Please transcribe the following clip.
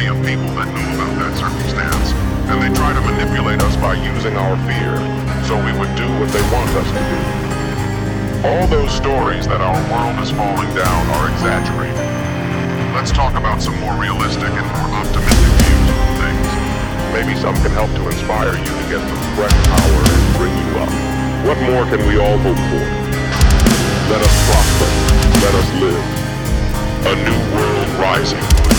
plenty of people that know about that circumstance, and they try to manipulate us by using our fear, so we would do what they want us to do. All those stories that our world is falling down are exaggerated. Let's talk about some more realistic and more optimistic views of things. Maybe some can help to inspire you to get some fresh power and bring you up. What more can we all hope for? Let us prosper. Let us live. A new world rising.